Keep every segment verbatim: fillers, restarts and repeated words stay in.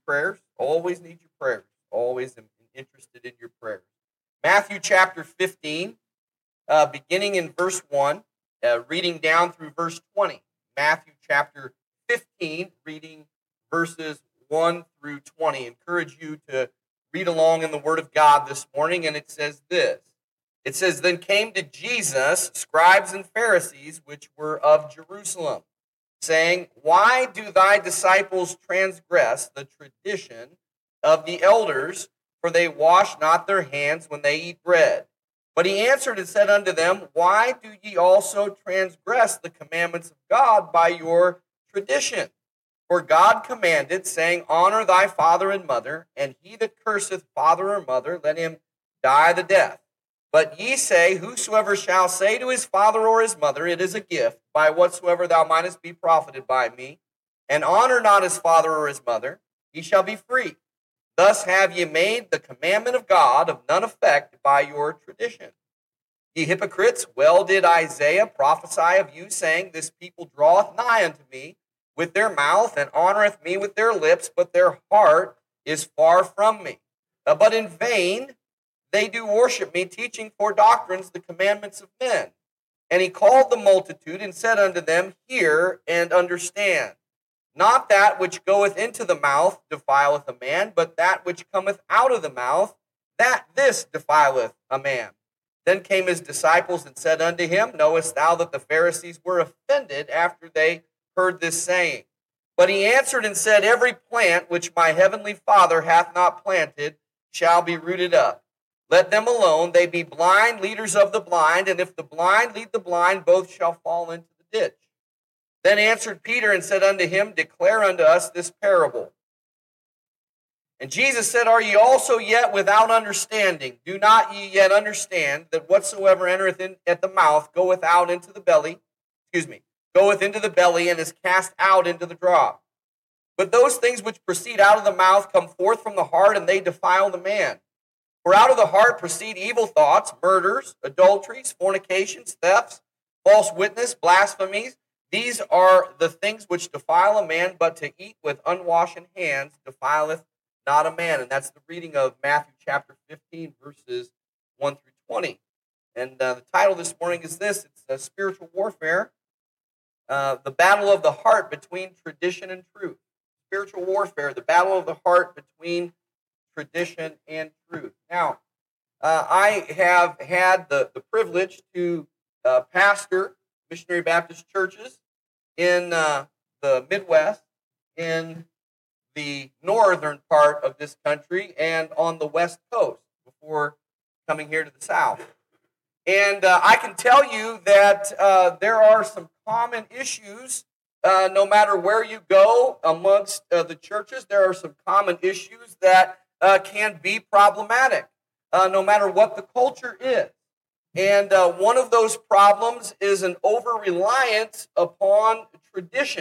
prayers. Always need your prayers. Always am interested in your prayers. Matthew chapter fifteen, uh, beginning in verse one, uh, reading down through verse twenty. Matthew chapter fifteen, reading verses one through twenty. Encourage you to read along in the Word of God this morning, and it says this. It says, Then came to Jesus scribes and Pharisees, which were of Jerusalem, saying, Why do thy disciples transgress the tradition of the elders? For they wash not their hands when they eat bread. But he answered and said unto them, Why do ye also transgress the commandments of God by your tradition? For God commanded, saying, Honor thy father and mother, and he that curseth father or mother, let him die the death. But ye say, Whosoever shall say to his father or his mother, It is a gift, by whatsoever thou mightest be profited by me, and honor not his father or his mother, he shall be free. Thus have ye made the commandment of God of none effect by your tradition. Ye hypocrites, well did Isaiah prophesy of you, saying, This people draweth nigh unto me with their mouth, and honoreth me with their lips, but their heart is far from me. Uh, but in vain they do worship me, teaching for doctrines the commandments of men. And he called the multitude, and said unto them, Hear and understand. Not that which goeth into the mouth defileth a man, but that which cometh out of the mouth, that this defileth a man. Then came his disciples and said unto him, Knowest thou that the Pharisees were offended after they heard this saying? But he answered and said, Every plant which my heavenly Father hath not planted shall be rooted up. Let them alone, they be blind leaders of the blind, and if the blind lead the blind, both shall fall into the ditch. Then answered Peter and said unto him, Declare unto us this parable. And Jesus said, Are ye also yet without understanding? Do not ye yet understand that whatsoever entereth in at the mouth goeth out into the belly, excuse me, goeth into the belly and is cast out into the draught? But those things which proceed out of the mouth come forth from the heart, and they defile the man. For out of the heart proceed evil thoughts, murders, adulteries, fornications, thefts, false witness, blasphemies. These are the things which defile a man, but to eat with unwashen hands defileth not a man. And that's the reading of Matthew chapter fifteen, verses one through twenty. And uh, the title this morning is this. It's uh, Spiritual Warfare, uh, the battle of the heart between tradition and truth. Spiritual warfare, the battle of the heart between tradition and truth. Now, uh, I have had the, the privilege to uh, pastor missionary Baptist churches in uh, the Midwest, in the northern part of this country, and on the West Coast before coming here to the South. And uh, I can tell you that uh, there are some common issues uh, no matter where you go amongst uh, the churches. There are some common issues that uh, can be problematic uh, no matter what the culture is. And uh, one of those problems is an over-reliance upon tradition.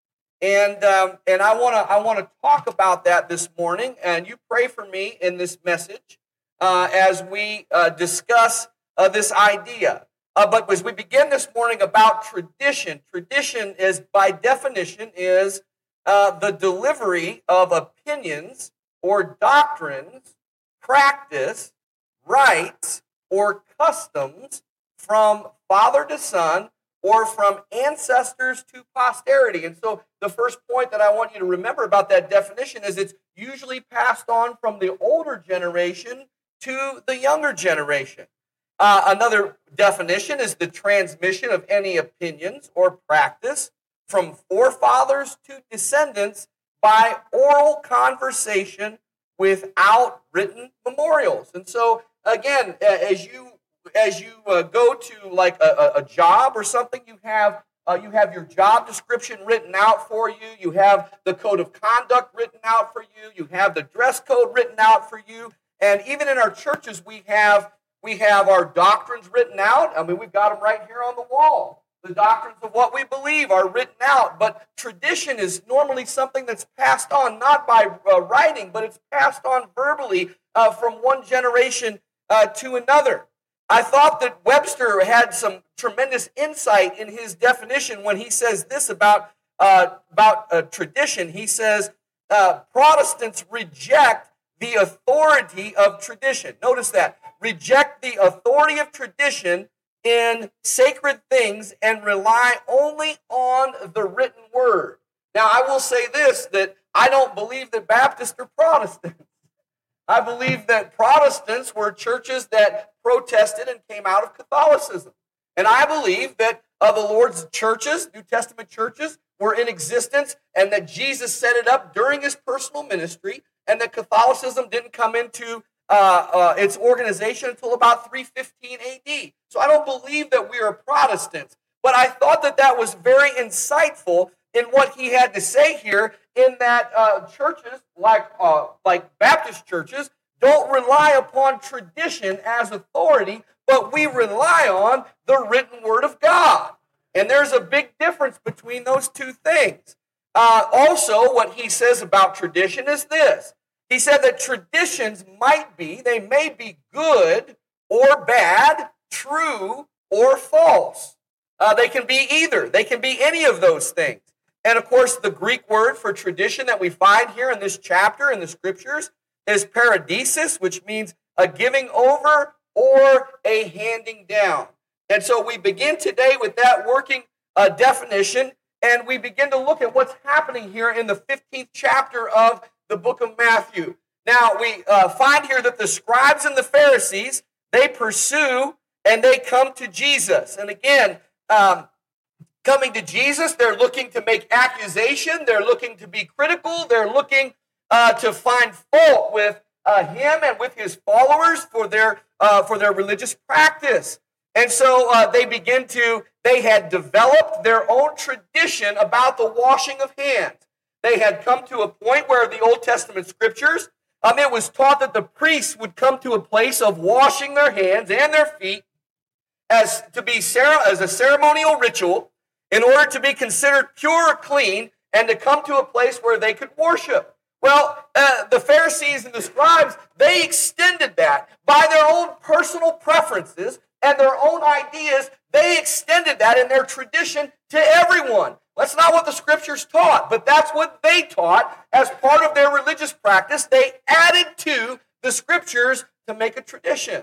And um, and I want to I want to talk about that this morning. And you pray for me in this message uh, as we uh, discuss uh, this idea. Uh, but as we begin this morning about tradition, tradition is by definition is uh, the delivery of opinions or doctrines, practice, rites, or customs from father to son or from ancestors to posterity. And so the first point that I want you to remember about that definition is it's usually passed on from the older generation to the younger generation. Uh, another definition is the transmission of any opinions or practice from forefathers to descendants by oral conversation without written memorials. And so again, as you as you uh, go to like a, a job or something, you have uh, you have your job description written out for you. You have the code of conduct written out for you. You have the dress code written out for you. And even in our churches, we have we have our doctrines written out. I mean, we've got them right here on the wall. The doctrines of what we believe are written out. But tradition is normally something that's passed on not by uh, writing, but it's passed on verbally uh, from one generation uh, to another. I thought that Webster had some tremendous insight in his definition when he says this about uh, about uh, tradition. He says, uh, Protestants reject the authority of tradition. Notice that. Reject the authority of tradition in sacred things and rely only on the written word. Now, I will say this, that I don't believe that Baptists are Protestants. I believe that Protestants were churches that protested and came out of Catholicism. And I believe that uh, the Lord's churches, New Testament churches, were in existence and that Jesus set it up during his personal ministry and that Catholicism didn't come into uh, uh, its organization until about three fifteen A D. So I don't believe that we are Protestants. But I thought that that was very insightful in what he had to say here, in that uh, churches like uh, like Baptist churches don't rely upon tradition as authority, but we rely on the written word of God. And there's a big difference between those two things. Uh, also, what he says about tradition is this. He said that traditions might be, they may be good or bad, true or false. Uh, they can be either. They can be any of those things. And of course, the Greek word for tradition that we find here in this chapter in the scriptures is paradesis, which means a giving over or a handing down. And so we begin today with that working uh, definition, and we begin to look at what's happening here in the fifteenth chapter of the book of Matthew. Now, we uh, find here that the scribes and the Pharisees, they pursue and they come to Jesus. And again, um, coming to Jesus, they're looking to make accusation, they're looking to be critical, they're looking uh, to find fault with uh, him and with his followers for their uh, for their religious practice. And so uh, they begin to, they had developed their own tradition about the washing of hands. They had come to a point where the Old Testament scriptures, um, it was taught that the priests would come to a place of washing their hands and their feet as to be as a ceremonial ritual in order to be considered pure or clean and to come to a place where they could worship. Well, uh, the Pharisees and the scribes, they extended that by their own personal preferences and their own ideas. They extended that in their tradition to everyone. That's not what the scriptures taught, but that's what they taught as part of their religious practice. They added to the scriptures to make a tradition.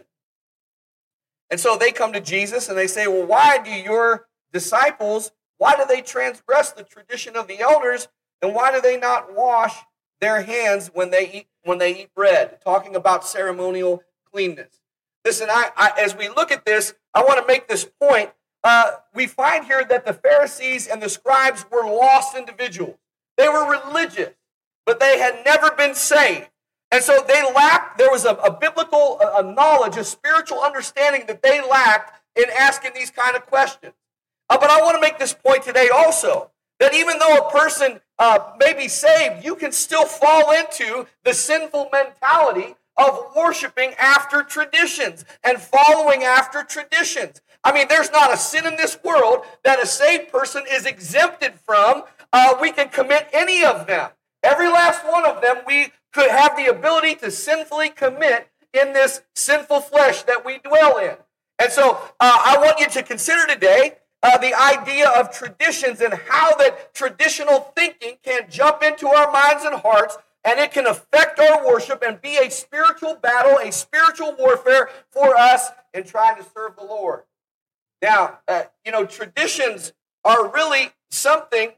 And so they come to Jesus and they say, well, why do your disciples, why do they transgress the tradition of the elders, and why do they not wash their hands when they eat when they eat bread? Talking about ceremonial cleanness. Listen, I, I as we look at this, I want to make this point. Uh, we find here that the Pharisees and the scribes were lost individuals. They were religious, but they had never been saved. And so they lacked, there was a, a biblical a, a knowledge, a spiritual understanding that they lacked in asking these kind of questions. Uh, but I want to make this point today also, that even though a person uh, may be saved, you can still fall into the sinful mentality of worshiping after traditions and following after traditions. I mean, there's not a sin in this world that a saved person is exempted from. Uh, we can commit any of them. Every last one of them we could have the ability to sinfully commit in this sinful flesh that we dwell in. And so uh, I want you to consider today uh, the idea of traditions and how that traditional thinking can jump into our minds and hearts, and it can affect our worship and be a spiritual battle, a spiritual warfare for us in trying to serve the Lord. Now, uh, you know, traditions are really something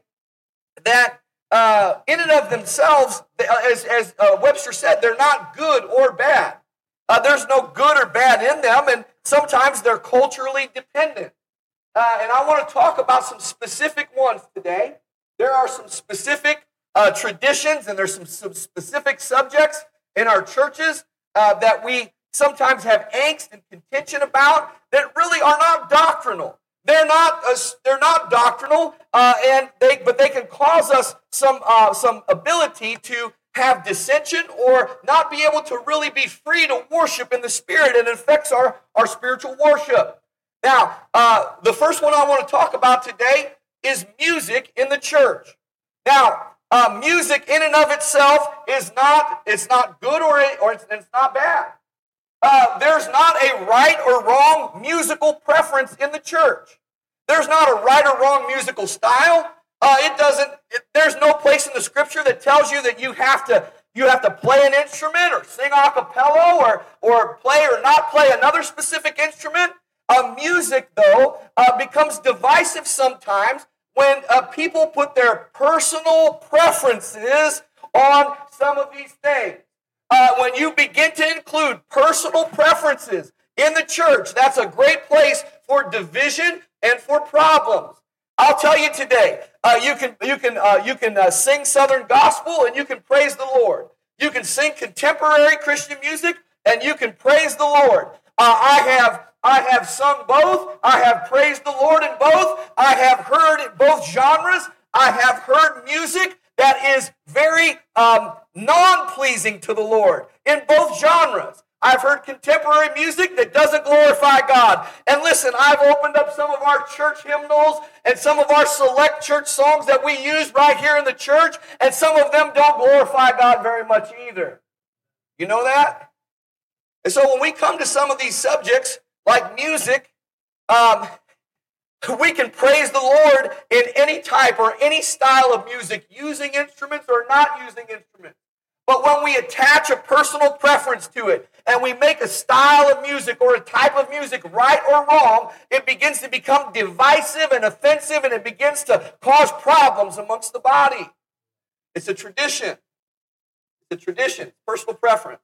that uh, in and of themselves, as, as uh, Webster said, they're not good or bad. Uh, there's no good or bad in them, and sometimes they're culturally dependent. Uh, and I want to talk about some specific ones today. There are some specific uh, traditions, and there's some, some specific subjects in our churches uh, that we sometimes have angst and contention about that really are not doctrinal. They're not uh, they're not doctrinal, uh, and they but they can cause us some uh, some ability to have dissension or not be able to really be free to worship in the Spirit, and it affects our, our spiritual worship. Now, uh, the first one I want to talk about today is music in the church. Now, uh, music in and of itself is not it's not good or it, or it's, it's not bad. Uh, there's not a right or wrong musical preference in the church. There's not a right or wrong musical style. Uh, it doesn't. It, there's no place in the Scripture that tells you that you have to you have to play an instrument or sing a cappella or or play or not play another specific instrument. Uh, music, though, uh, becomes divisive sometimes when uh, people put their personal preferences on some of these things. Uh, when you begin to include personal preferences in the church, that's a great place for division and for problems. I'll tell you today, uh, you can you can uh, you can uh, sing Southern gospel and you can praise the Lord. You can sing contemporary Christian music and you can praise the Lord. Uh, I have I have sung both. I have praised the Lord in both. I have heard both genres. I have heard music that is very um, non-pleasing to the Lord in both genres. I've heard contemporary music that doesn't glorify God. And listen, I've opened up some of our church hymnals and some of our select church songs that we use right here in the church, and some of them don't glorify God very much either. You know that? And so when we come to some of these subjects, like music, um, we can praise the Lord in any type or any style of music, using instruments or not using instruments. But when we attach a personal preference to it and we make a style of music or a type of music right or wrong, it begins to become divisive and offensive, and it begins to cause problems amongst the body. It's a tradition. It's a tradition, personal preference.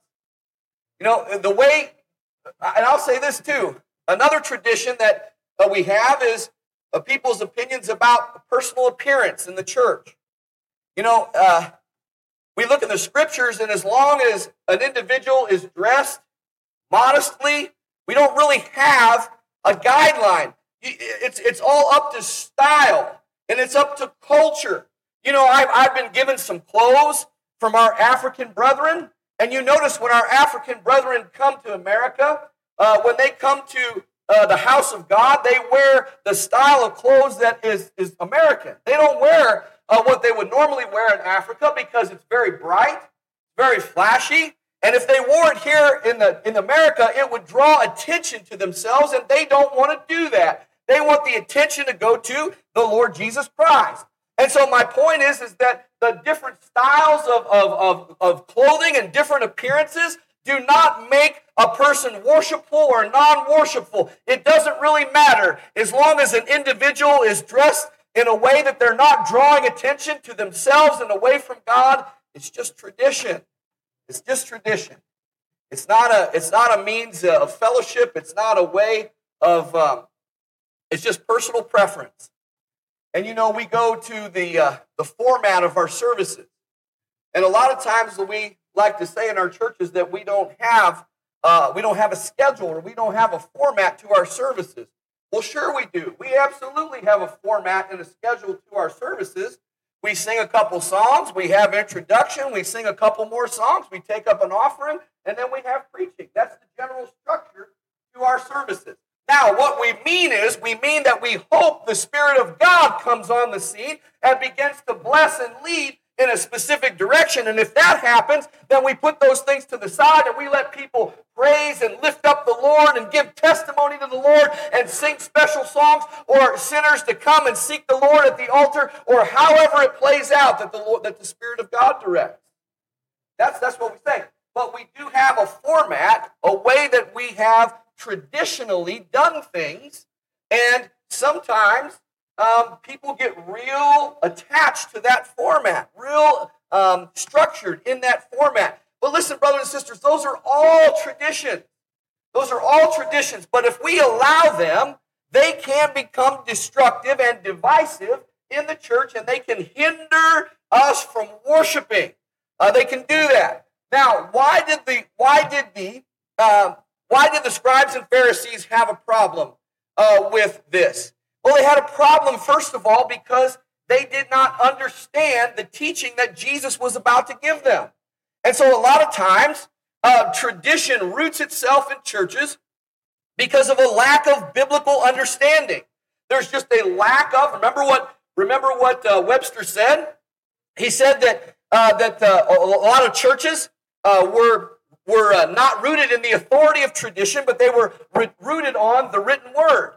You know, the way, and I'll say this too, another tradition that uh, we have is uh, people's opinions about personal appearance in the church. You know, uh, we look in the scriptures, and as long as an individual is dressed modestly, we don't really have a guideline. It's, it's all up to style, and it's up to culture. You know, I've, I've been given some clothes from our African brethren, and you notice when our African brethren come to America, uh, when they come to uh, the house of God, they wear the style of clothes that is, is American. They don't wear uh, what they would normally wear in Africa because it's very bright, very flashy. And if they wore it here in the in America, it would draw attention to themselves, and they don't want to do that. They want the attention to go to the Lord Jesus Christ. And so my point is, is that the different styles of, of, of, of clothing and different appearances do not make a person worshipful or non-worshipful. It doesn't really matter. As long as an individual is dressed in a way that they're not drawing attention to themselves and away from God, it's just tradition. It's just tradition. It's not a, it's not a means of fellowship. It's not a way of, um, it's just personal preference. And you know, we go to the uh, the format of our services. And a lot of times we like to say in our churches that we don't have uh, we don't have a schedule or we don't have a format to our services. Well, sure we do. We absolutely have a format and a schedule to our services. We sing a couple songs, we have introduction, we sing a couple more songs, we take up an offering, and then we have preaching. That's the general structure to our services. Now, what we mean is, we mean that we hope the Spirit of God comes on the scene and begins to bless and lead in a specific direction. And if that happens, then we put those things to the side and we let people praise and lift up the Lord and give testimony to the Lord and sing special songs, or sinners to come and seek the Lord at the altar, or however it plays out that the Lord, that the Spirit of God directs. That's, that's what we say. But we do have a format, a way that we have traditionally done things, and sometimes um, people get real attached to that format, real um, structured in that format. But listen, brothers and sisters, those are all traditions. Those are all traditions. But if we allow them, they can become destructive and divisive in the church, and they can hinder us from worshiping. Uh, they can do that. Now, why did the why did the um, Why did the scribes and Pharisees have a problem uh, with this? Well, they had a problem, first of all, because they did not understand the teaching that Jesus was about to give them. And so a lot of times, uh, tradition roots itself in churches because of a lack of biblical understanding. There's just a lack of, remember what, remember what uh, Webster said? He said that, uh, that uh, a lot of churches uh, were were uh, not rooted in the authority of tradition, but they were re- rooted on the written word.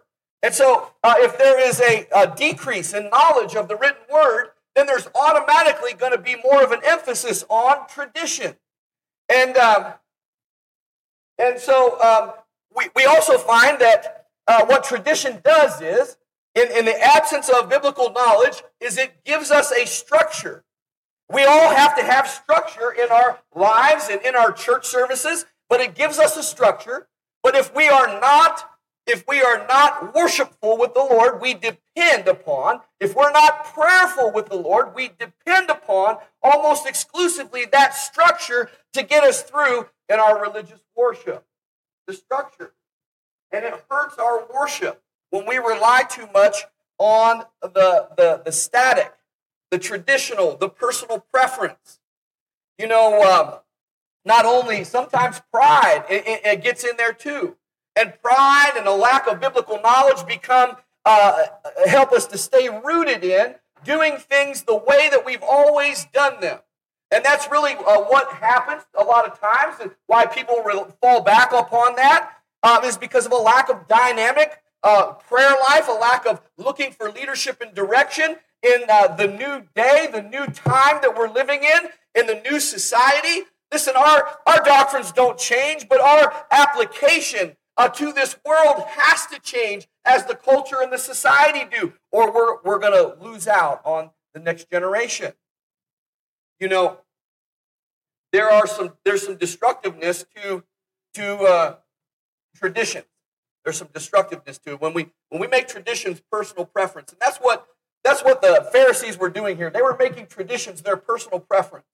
And so uh, if there is a, a decrease in knowledge of the written word, then there's automatically going to be more of an emphasis on tradition. And um, and so um, we, we also find that uh, what tradition does is, in, in the absence of biblical knowledge, is it gives us a structure. We all have to have structure in our lives and in our church services, but it gives us a structure. But if we are not, if we are not worshipful with the Lord, we depend upon, if we're not prayerful with the Lord, we depend upon almost exclusively that structure to get us through in our religious worship. The structure. And it hurts our worship when we rely too much on the, the, the static, the traditional, the personal preference. You know, um, not only, sometimes pride, it, it, it gets in there too. And pride and a lack of biblical knowledge become, uh, help us to stay rooted in doing things the way that we've always done them. And that's really uh, what happens a lot of times, and why people re- fall back upon that uh, is because of a lack of dynamic uh, prayer life, a lack of looking for leadership and direction in uh, the new day, the new time that we're living in, in the new society. Listen, our, our doctrines don't change, but our application uh, to this world has to change as the culture and the society do, or we're, we're going to lose out on the next generation. You know, there are some there's some destructiveness to to uh, tradition. There's some destructiveness to it when we when we make traditions personal preference, and that's what that's what the Pharisees were doing here. They were making traditions their personal preference,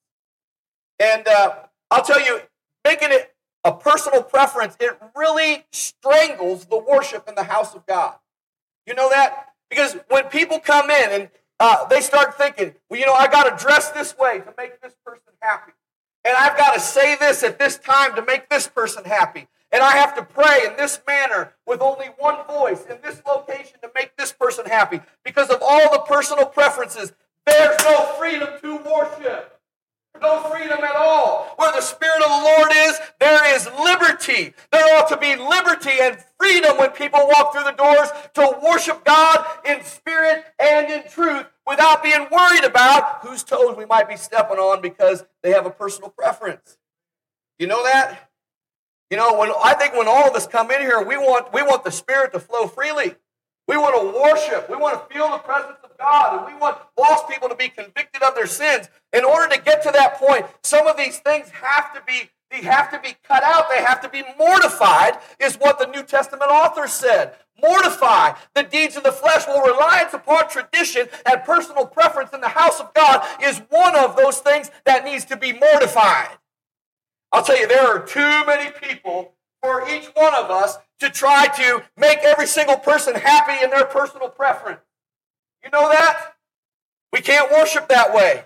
and uh, I'll tell you, making it a personal preference, it really strangles the worship in the house of God. You know that? Because when people come in and uh, they start thinking, well, you know, I got to dress this way to make this person happy. And I've got to say this at this time to make this person happy. And I have to pray in this manner with only one voice in this location to make this person happy. Because of all the personal preferences, there's no freedom to worship. No freedom at all. Where the Spirit of the Lord is, there is liberty. There ought to be liberty and freedom when people walk through the doors to worship God in spirit and in truth without being worried about whose toes we might be stepping on because they have a personal preference. You know that? You know, when I think when all of us come in here, we want we want the Spirit to flow freely. We want to worship. We want to feel the presence of God. And we want lost people to be convicted of their sins. In order to get to that point, some of these things have to be, they have to be cut out. They have to be mortified, is what the New Testament author said. Mortify the deeds of the flesh. Well, reliance upon tradition and personal preference in the house of God is one of those things that needs to be mortified. I'll tell you, there are too many people for each one of us to try to make every single person happy in their personal preference. You know that? We can't worship that way.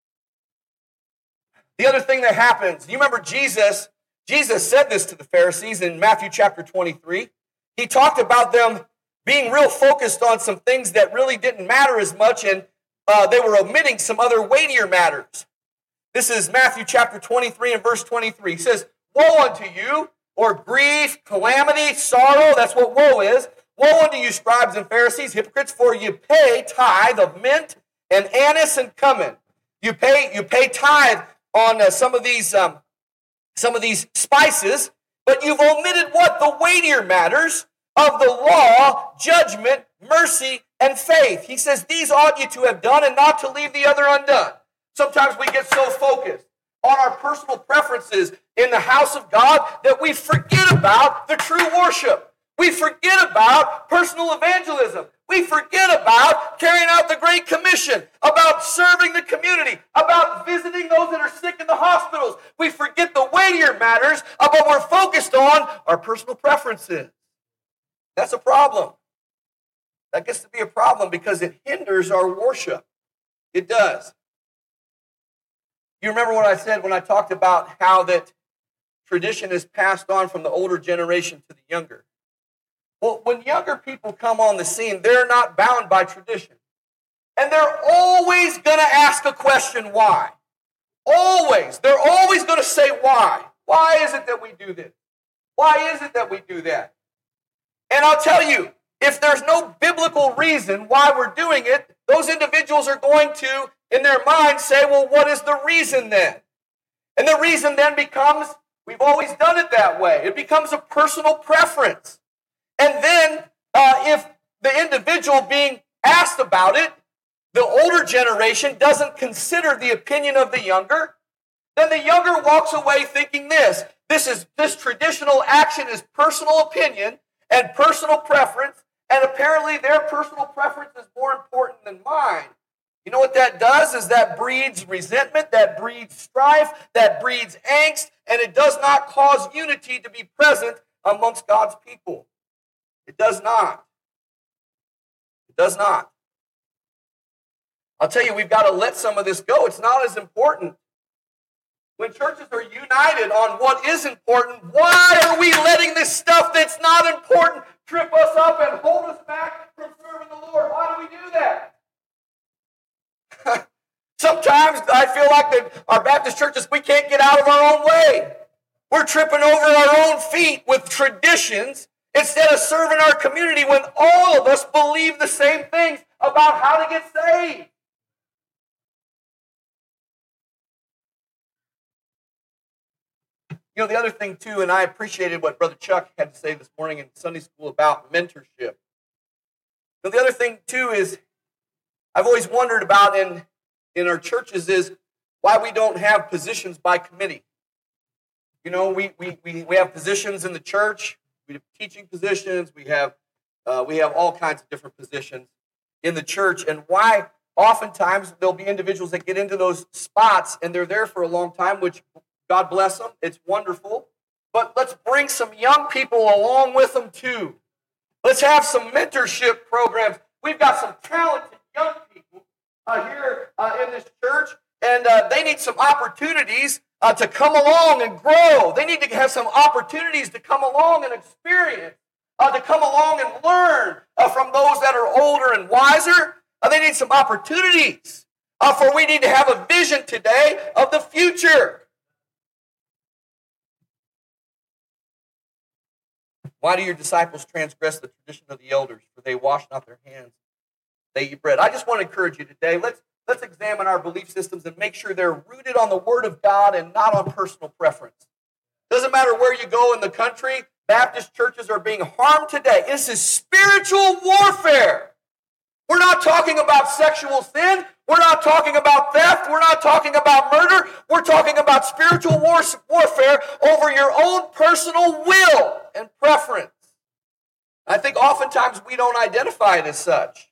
The other thing that happens, you remember Jesus, Jesus said this to the Pharisees in Matthew chapter twenty-three. He talked about them being real focused on some things that really didn't matter as much, and uh, they were omitting some other weightier matters. This is Matthew chapter twenty-three and verse twenty-three. He says, "Woe unto you, or grief, calamity, sorrow," that's what woe is. "Woe unto you, scribes and Pharisees, hypocrites, for you pay tithe of mint and anise and cumin." You pay, you pay tithe on uh, some of these, um, some of these spices, but you've omitted what? The weightier matters of the law, judgment, mercy, and faith. He says, "These ought you to have done, and not to leave the other undone." Sometimes we get so focused on our personal preferences in the house of God that we forget about the true worship. We forget about personal evangelism. We forget about carrying out the Great Commission, about serving the community, about visiting those that are sick in the hospitals. We forget the weightier matters, but we're focused on our personal preferences. That's a problem. That gets to be a problem because it hinders our worship. It does. You remember what I said when I talked about how that tradition is passed on from the older generation to the younger? Well, when younger people come on the scene, they're not bound by tradition. And they're always going to ask a question, why? Always. They're always going to say, why? Why is it that we do this? Why is it that we do that? And I'll tell you, if there's no biblical reason why we're doing it, those individuals are going to, in their mind, say, well, what is the reason then? And the reason then becomes, we've always done it that way. It becomes a personal preference. And then uh, if the individual being asked about it, the older generation doesn't consider the opinion of the younger, then the younger walks away thinking this. This is this traditional action is personal opinion and personal preference, and apparently their personal preference is more important than mine. You know what that does is that breeds resentment, that breeds strife, that breeds angst, and it does not cause unity to be present amongst God's people. It does not. It does not. I'll tell you, we've got to let some of this go. It's not as important. When churches are united on what is important, why are we letting this stuff that's not important trip us up and hold us back from serving the Lord? Why do we do that? Sometimes I feel like that our Baptist churches, we can't get out of our own way. We're tripping over our own feet with traditions instead of serving our community when all of us believe the same things about how to get saved. You know, the other thing, too, and I appreciated what Brother Chuck had to say this morning in Sunday school about mentorship. But the other thing, too, is I've always wondered about in, in our churches is why we don't have positions by committee. You know, we we we, we have positions in the church. We have teaching positions. We have uh, we have all kinds of different positions in the church. And why oftentimes there'll be individuals that get into those spots and they're there for a long time, which God bless them. It's wonderful. But let's bring some young people along with them too. Let's have some mentorship programs. We've got some talented young people uh, here uh, in this church, and uh, they need some opportunities uh, to come along and grow. They need to have some opportunities to come along and experience, uh, to come along and learn uh, from those that are older and wiser. Uh, they need some opportunities, uh, for we need to have a vision today of the future. Why do your disciples transgress the tradition of the elders? For they wash not their hands, they eat bread. I just want to encourage you today, let's, let's examine our belief systems and make sure they're rooted on the Word of God and not on personal preference. Doesn't matter where you go in the country, Baptist churches are being harmed today. This is spiritual warfare. We're not talking about sexual sin. We're not talking about theft. We're not talking about murder. We're talking about spiritual war- warfare over your own personal will and preference. I think oftentimes we don't identify it as such.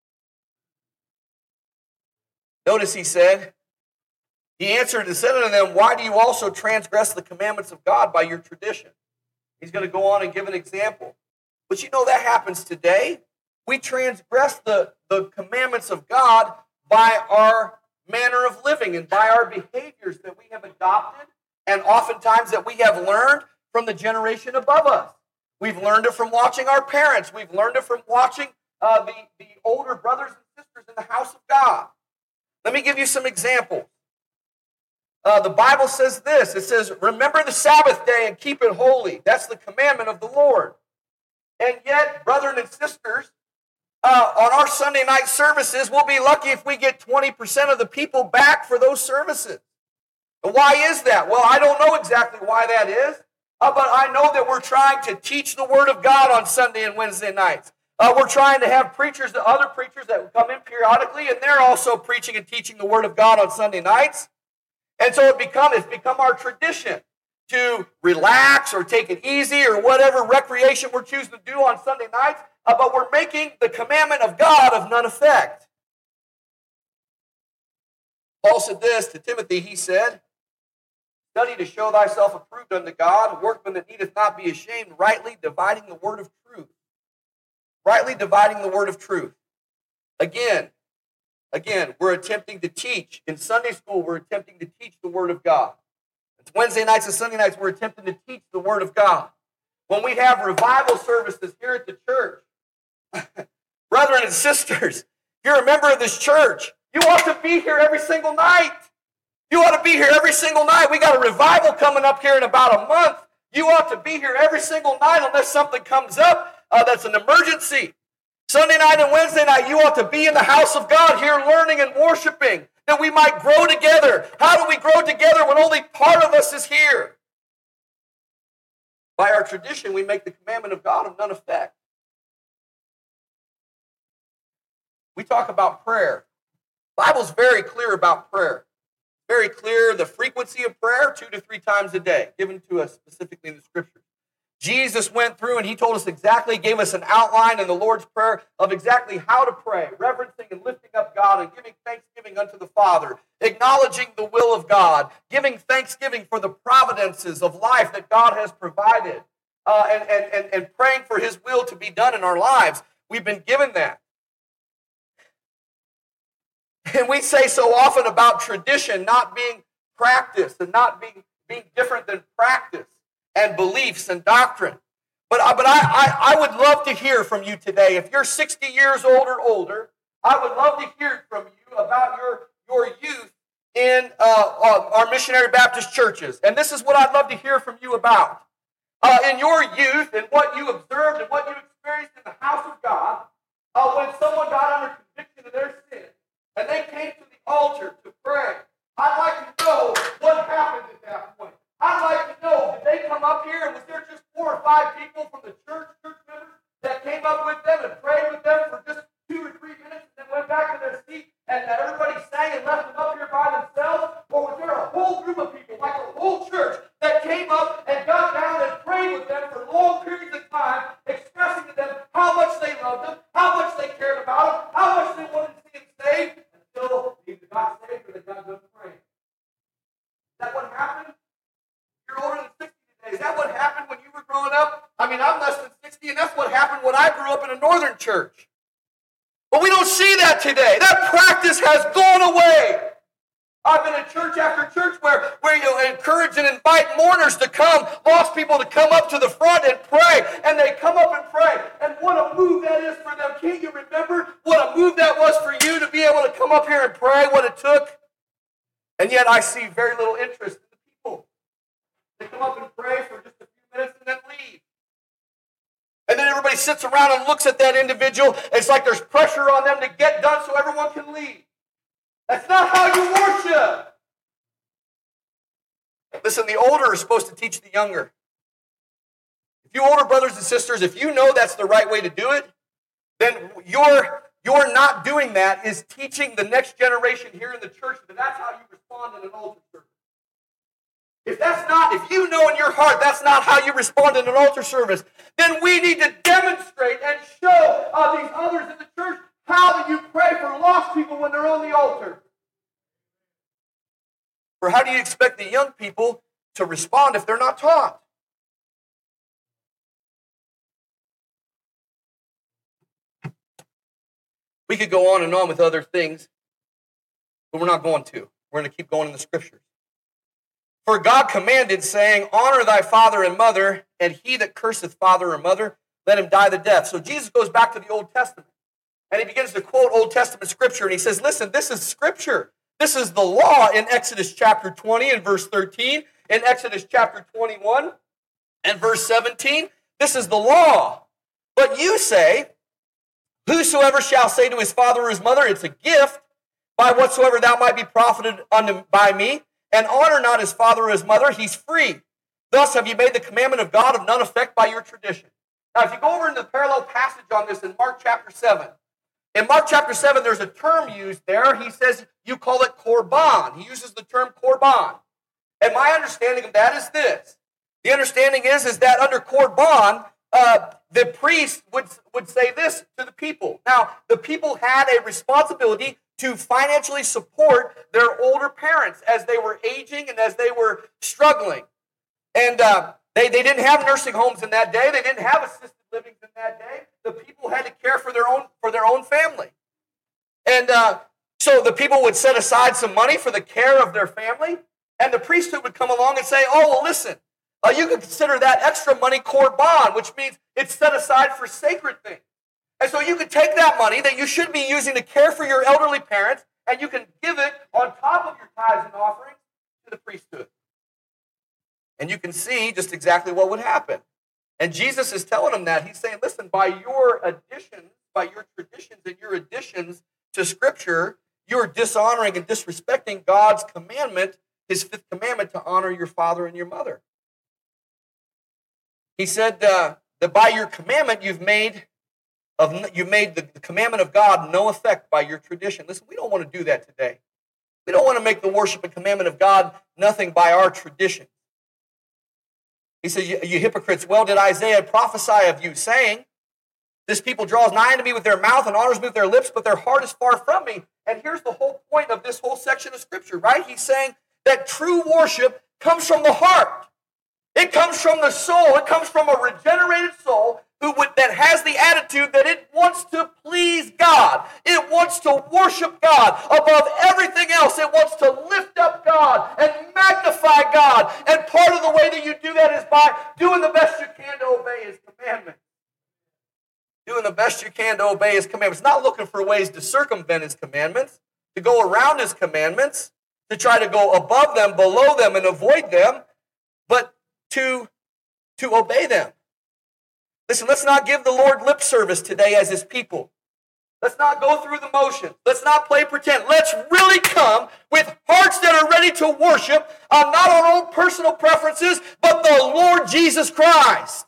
Notice he said, he answered and said unto them, why do you also transgress the commandments of God by your tradition? He's going to go on and give an example. But you know that happens today. We transgress the, the commandments of God by our manner of living and by our behaviors that we have adopted and oftentimes that we have learned from the generation above us. We've learned it from watching our parents. We've learned it from watching uh, the, the older brothers and sisters in the house of God. Let me give you some examples. Uh, the Bible says this. It says, remember the Sabbath day and keep it holy. That's the commandment of the Lord. And yet, brethren and sisters, Uh, on our Sunday night services, we'll be lucky if we get twenty percent of the people back for those services. And why is that? Well, I don't know exactly why that is, uh, but I know that we're trying to teach the Word of God on Sunday and Wednesday nights. Uh, we're trying to have preachers, other preachers that come in periodically, and they're also preaching and teaching the Word of God on Sunday nights. And so it become, it's become our tradition to relax or take it easy or whatever recreation we're choosing to do on Sunday nights. Uh, but we're making the commandment of God of none effect. Paul said this to Timothy, he said, study to show thyself approved unto God, a workman that needeth not be ashamed, rightly dividing the word of truth. Rightly dividing the word of truth. Again, again, we're attempting to teach. In Sunday school, we're attempting to teach the word of God. It's Wednesday nights and Sunday nights, we're attempting to teach the word of God. When we have revival services here at the church, brethren and sisters, if you're a member of this church, you ought to be here every single night. You ought to be here every single night. We got a revival coming up here in about a month. You ought to be here every single night unless something comes up. uh, that's an emergency. Sunday night and Wednesday night, you ought to be in the house of God here learning and worshiping, that we might grow together. How do we grow together when only part of us is here? By our tradition, we make the commandment of God of none effect. We talk about prayer. The Bible's very clear about prayer. Very clear, the frequency of prayer, two to three times a day, given to us specifically in the Scriptures. Jesus went through and he told us exactly, gave us an outline in the Lord's Prayer of exactly how to pray, reverencing and lifting up God and giving thanksgiving unto the Father, acknowledging the will of God, giving thanksgiving for the providences of life that God has provided, uh, and, and, and, and praying for his will to be done in our lives. We've been given that. And we say so often about tradition not being practice and not being, being different than practice and beliefs and doctrine. But, uh, but I, I, I would love to hear from you today. If you're sixty years old or older, I would love to hear from you about your, your youth in uh, uh, our missionary Baptist churches. And this is what I'd love to hear from you about. Uh, in your youth and what you observed and what you experienced in the house of God, uh, when someone got under conviction of their sin, and they came to the altar to pray, I'd like to know what happened at that point. I'd like to know, did they come up here and was there just four or five people from the church, church members, that came up with them and prayed with them for just two or three minutes and then went back to their seat and everybody sang and left them up here by themselves? Or was there a whole group of people, like a whole church, that came up and got down and prayed with them for long periods of time, expressing to them how much they loved them, how much they cared about them, how much they wanted to see them saved, until they either got saved or they got done praying? Is that what happened? You're older than sixty today. Is that what happened when you were growing up? I mean, I'm less than sixty, and that's what happened when I grew up in a northern church. But we don't see that today. That practice has gone away. I've been in church after church where, where you encourage and invite mourners to come, lost people to come up to the front and pray, and they come up and pray. And what a move that is for them. Can't you remember what a move that was for you to be able to come up here and pray, what it took? And yet I see very little interest in the people. They come up and pray for just a few minutes and then leave. And then everybody sits around and looks at that individual. It's like there's pressure on them to get done so everyone can leave. That's not how you worship. Listen, the older are supposed to teach the younger. If you older brothers and sisters, if you know that's the right way to do it, then your, your not doing that is teaching the next generation here in the church that that's how you respond in an altar service. If that's not, if you know in your heart that's not how you respond in an altar service, then we need to demonstrate and show uh, these others in the church how do you pray for lost people when they're on the altar. Or how do you expect the young people to respond if they're not taught? We could go on and on with other things, but we're not going to. We're going to keep going in the Scriptures. For God commanded, saying, honor thy father and mother, and he that curseth father or mother, let him die the death. So Jesus goes back to the Old Testament, and he begins to quote Old Testament Scripture, and he says, listen, this is Scripture. This is the law in Exodus chapter twenty and verse thirteen, in Exodus chapter twenty-one and verse seventeen. This is the law. But you say, whosoever shall say to his father or his mother, it's a gift, by whatsoever thou might be profited unto by me, and honor not his father or his mother, he's free. Thus have you made the commandment of God of none effect by your tradition. Now, if you go over into the parallel passage on this in Mark chapter seven, in Mark chapter seven, there's a term used there. He says you call it korban. He uses the term korban. And my understanding of that is this. The understanding is, is that under korban, uh, the priest would, would say this to the people. Now, the people had a responsibility to financially support their older parents as they were aging and as they were struggling. And uh, they, they didn't have nursing homes in that day. They didn't have assisted living in that day. The people had to care for their own for their own family. And uh, so the people would set aside some money for the care of their family, and the priesthood would come along and say, oh, well, listen, uh, you can consider that extra money korban, which means it's set aside for sacred things. And so you could take that money that you should be using to care for your elderly parents, and you can give it on top of your tithes and offerings to the priesthood. And you can see just exactly what would happen. And Jesus is telling them that. He's saying, listen, by your additions, by your traditions and your additions to Scripture, you're dishonoring and disrespecting God's commandment, his fifth commandment, to honor your father and your mother. He said uh, that by your commandment, you've made of you've made the, the commandment of God no effect by your tradition. Listen, we don't want to do that today. We don't want to make the worship and commandment of God nothing by our tradition. He says, you, you hypocrites, well did Isaiah prophesy of you, saying, this people draws nigh unto me with their mouth and honors me with their lips, but their heart is far from me. And here's the whole point of this whole section of Scripture, right? He's saying that true worship comes from the heart. It comes from the soul. It comes from a regenerated soul who would, that has the attitude that it wants to please God. It wants to worship God above everything else. It wants to lift up God and magnify God. And part of the way that you do that is by doing the best you can to obey his commandments. Doing the best you can to obey his commandments. Not looking for ways to circumvent his commandments, to go around his commandments, to try to go above them, below them, and avoid them, but to, to obey them. Listen, let's not give the Lord lip service today as his people. Let's not go through the motions. Let's not play pretend. Let's really come with hearts that are ready to worship, uh, not our own personal preferences, but the Lord Jesus Christ.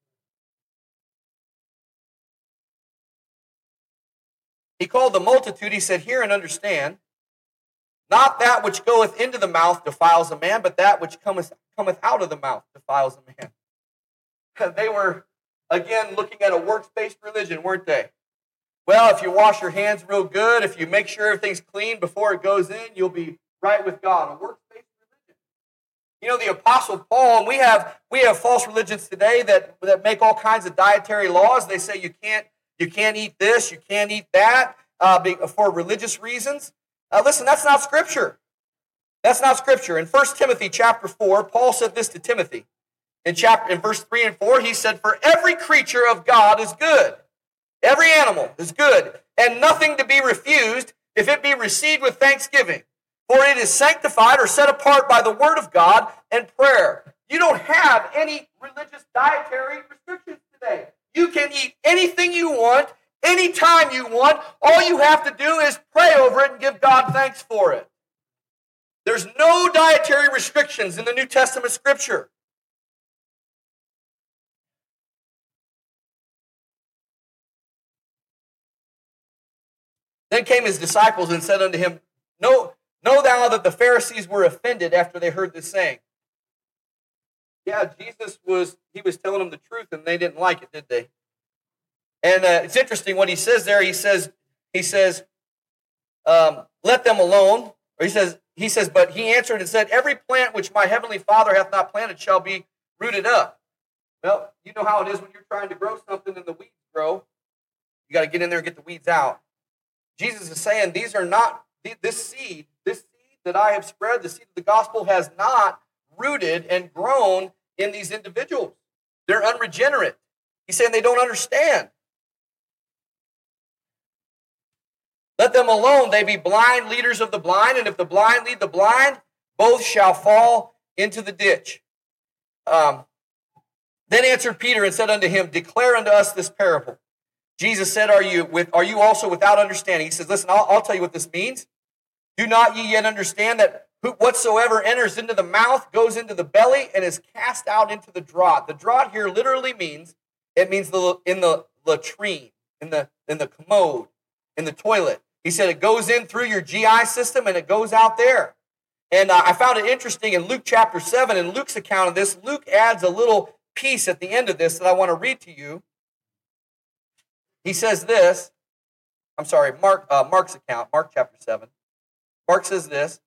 He called the multitude, he said, hear and understand, not that which goeth into the mouth defiles a man, but that which cometh, cometh out of the mouth defiles a man. They were, again, looking at a works-based religion, weren't they? Well, if you wash your hands real good, if you make sure everything's clean before it goes in, you'll be right with God. A works-based religion. You know, the Apostle Paul, and we have we have false religions today that, that make all kinds of dietary laws. They say you can't you can't eat this, you can't eat that uh, for religious reasons. Uh, listen, that's not Scripture. That's not Scripture. In First Timothy chapter four, Paul said this to Timothy. In chapter in verse three and four, he said, for every creature of God is good. Every animal is good, and nothing to be refused if it be received with thanksgiving. For it is sanctified or set apart by the word of God and prayer. You don't have any religious dietary restrictions today. You can eat anything you want, anytime you want. All you have to do is pray over it and give God thanks for it. There's no dietary restrictions in the New Testament Scripture. Then came his disciples and said unto him, Know, know thou that the Pharisees were offended after they heard this saying. Yeah, Jesus was, he was telling them the truth and they didn't like it, did they? And uh, it's interesting what he says there. He says, he says, um, let them alone. Or he says, he says, but he answered and said, every plant which my heavenly Father hath not planted shall be rooted up. Well, you know how it is when you're trying to grow something and the weeds grow. You got to get in there and get the weeds out. Jesus is saying these are not, this seed, this seed that I have spread, the seed of the gospel has not rooted and grown in these individuals. They're unregenerate. He's saying they don't understand. Let them alone, they be blind leaders of the blind, and if the blind lead the blind, both shall fall into the ditch. Um, then answered Peter and said unto him, declare unto us this parable. Jesus said, are you with? Are you also without understanding? He says, listen, I'll, I'll tell you what this means. Do not ye yet understand that whatsoever enters into the mouth goes into the belly and is cast out into the draught? The draught here literally means, it means the in the latrine, in the in the commode, in the toilet. He said it goes in through your G I system and it goes out there. And uh, I found it interesting in Luke chapter seven, in Luke's account of this, Luke adds a little piece at the end of this that I want to read to you. He says this, I'm sorry, Mark, uh, Mark's account, Mark chapter seven. Mark says this.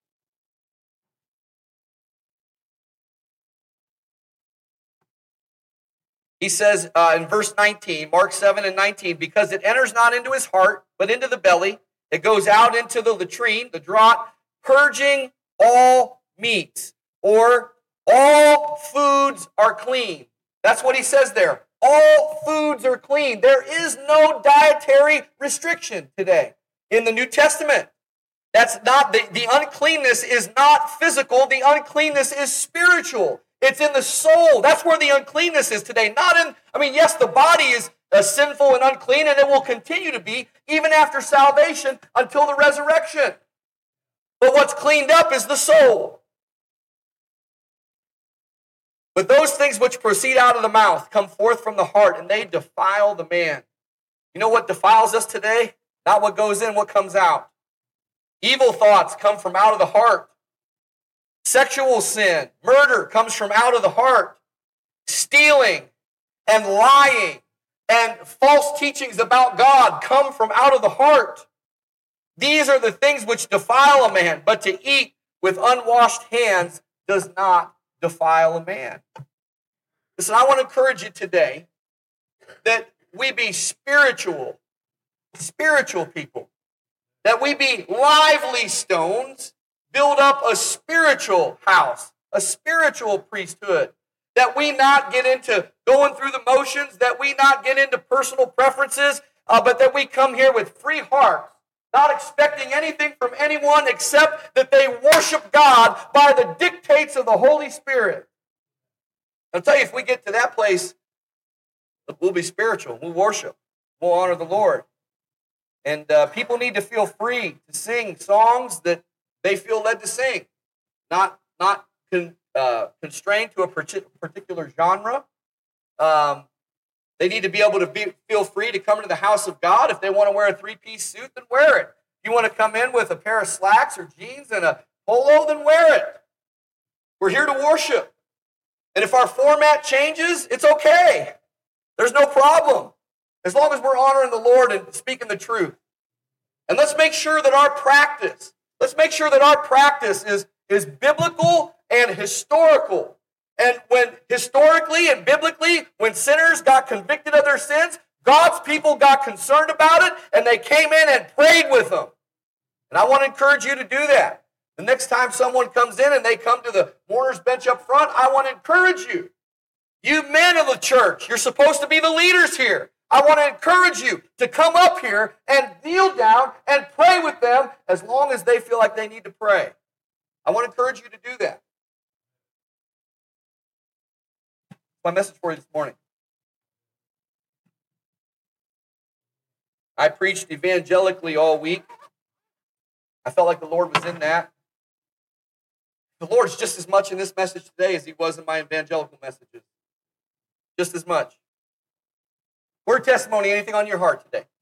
He says uh, in verse nineteen, Mark seven and nineteen, because it enters not into his heart, but into the belly. It goes out into the latrine, the draught, purging all meats, or all foods are clean. That's what he says there. All foods are clean. There is no dietary restriction today in the New Testament. That's not, the, the uncleanness is not physical. The uncleanness is spiritual. It's in the soul. That's where the uncleanness is today. Not in, I mean, yes, the body is uh, sinful and unclean, and it will continue to be even after salvation until the resurrection. But what's cleaned up is the soul. But those things which proceed out of the mouth come forth from the heart, and they defile the man. You know what defiles us today? Not what goes in, what comes out. Evil thoughts come from out of the heart. Sexual sin, murder comes from out of the heart. Stealing and lying and false teachings about God come from out of the heart. These are the things which defile a man, but to eat with unwashed hands does not defile a man. Listen, I want to encourage you today that we be spiritual, spiritual people, that we be lively stones, build up a spiritual house, a spiritual priesthood, that we not get into going through the motions, that we not get into personal preferences, uh, but that we come here with free hearts, not expecting anything from anyone except that they worship God by the dictates of the Holy Spirit. I'll tell you, if we get to that place, we'll be spiritual, we'll worship, we'll honor the Lord. And uh, people need to feel free to sing songs that they feel led to sing, not not con, uh, constrained to a particular genre. Um, they need to be able to be, feel free to come to the house of God. If they want to wear a three-piece suit, then wear it. If you want to come in with a pair of slacks or jeans and a polo, then wear it. We're here to worship. And if our format changes, it's okay. There's no problem, as long as we're honoring the Lord and speaking the truth. And let's make sure that our practice, let's make sure that our practice is, is biblical and historical. And when historically and biblically, when sinners got convicted of their sins, God's people got concerned about it, and they came in and prayed with them. And I want to encourage you to do that. The next time someone comes in and they come to the mourner's bench up front, I want to encourage you. You men of the church, you're supposed to be the leaders here. I want to encourage you to come up here and kneel down and pray with them as long as they feel like they need to pray. I want to encourage you to do that. My message for you this morning. I preached evangelically all week. I felt like the Lord was in that. The Lord's just as much in this message today as he was in my evangelical messages. Just as much. Word testimony, anything on your heart today?